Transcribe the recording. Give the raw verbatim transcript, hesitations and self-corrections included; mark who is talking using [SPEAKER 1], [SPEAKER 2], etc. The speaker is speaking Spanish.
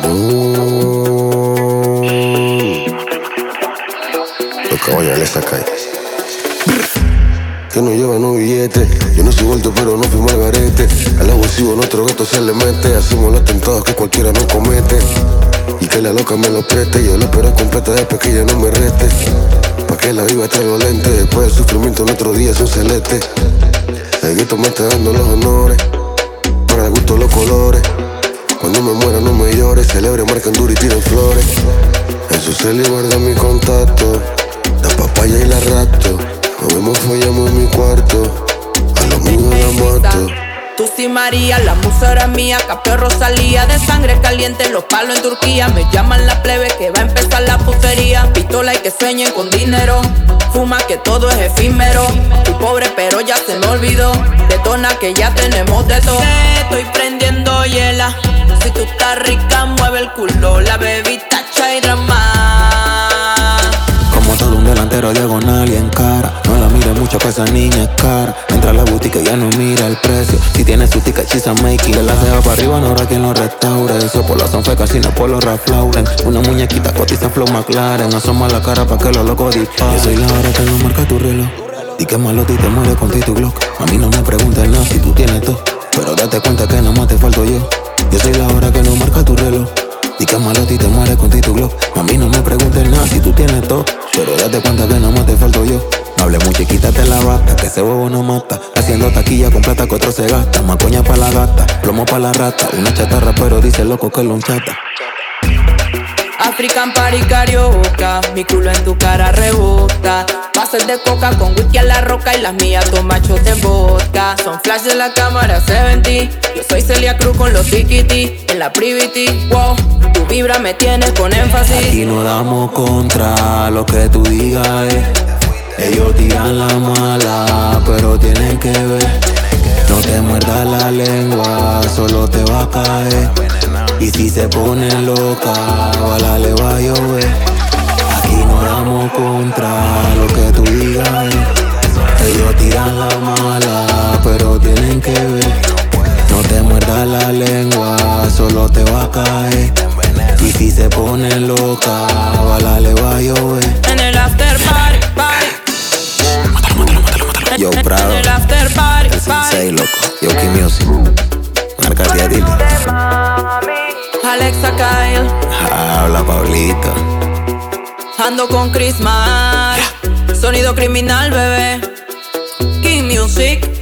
[SPEAKER 1] Mm. Los caballos le sacan. Que no llevan un billete. Yo no soy vuelto pero no fui margarete. Al abusivo nuestro gato se le mete. Hacemos los atentados que cualquiera no comete. Y que la loca me lo preste. Yo la espero completa después que ella no me reste. Pa' que la viva esté violente. Después del sufrimiento nuestro día son celestes. El gueto me está dando los honores. Para el gusto los colores. Cuando me muera no me llores. Celebre, marcan duro y tiren flores. En su cel guarda mi contacto. La papaya y la rapto. Nos vemos, follamos en mi cuarto. A los míos la mato.
[SPEAKER 2] Tú sí María, la musa era mía. Capeo Rosalía, de sangre caliente. Los palos en Turquía. Me llaman la plebe que va a empezar la putería. Pistola y que sueñen con dinero. Fuma que todo es efímero. Estoy pobre pero ya se me olvidó. Detona que ya tenemos de todo. Estoy prendiendo hiela. Si tú estás rica mueve el culo. La bebita chai drama.
[SPEAKER 3] Como todo un delantero diagonal y en cara. No la mire mucho que esa niña es cara. Entra a la boutique y ya no mira el precio. Si tiene su ticket, she's a making. De la ceja para arriba no habrá quien lo restaure. Eso por la Sanfe Casino, por los Ralph Lauren. Una muñequita cotiza flow McLaren. Asoma la cara pa' que los locos disparen. Yo soy la hora que no marca tu reloj. Di que malote y te mueres con ti tu Glock. A mí no me preguntes nada si tú tienes todo. Pero date cuenta que nada más te falto yo. Yo soy la hora que no marca tu reloj. Di que malote y te mueres con ti tu Glock. A mí no me preguntes nada si tú tienes todo. Pero date cuenta que nada más te falto yo. No hables mucho y quítate la bata, que ese bobo no mata. Haciendo taquilla con plata que otro se gasta. Macoña pa' la gata, plomo pa' la rata. Una chatarra pero dice loco que lo unchata.
[SPEAKER 2] African party carioca, mi culo en tu cara rebota. Pases de coca con whisky a la roca y las mías dos machos de vodka. Son flash de la cámara setenta. Yo soy Celia Cruz con los tiquiti. En la privity, wow, tu vibra me tienes con énfasis.
[SPEAKER 3] Aquí no damos contra lo que tú digas, eh. Ellos tiran la mala, pero tienen que ver. No te muerdas la lengua, solo te va a caer. Y si se pone loca, bala le va a llover. Aquí no damos contra lo que tú digas, eh. Ellos tiran la mala, pero tienen que ver. No te muerdas la lengua, solo te va a caer. Y si se pone loca, bala le va a llover.
[SPEAKER 2] En el after party, party.
[SPEAKER 3] Yo Prado,
[SPEAKER 2] En el after party,
[SPEAKER 3] el
[SPEAKER 2] party.
[SPEAKER 3] Sensei loco, Yo Key Music. Márcate a Dile.
[SPEAKER 2] Alexa Kyle.
[SPEAKER 3] Habla Pablito.
[SPEAKER 2] Ando con Chris Mar. Sonido criminal, bebé. Key Music.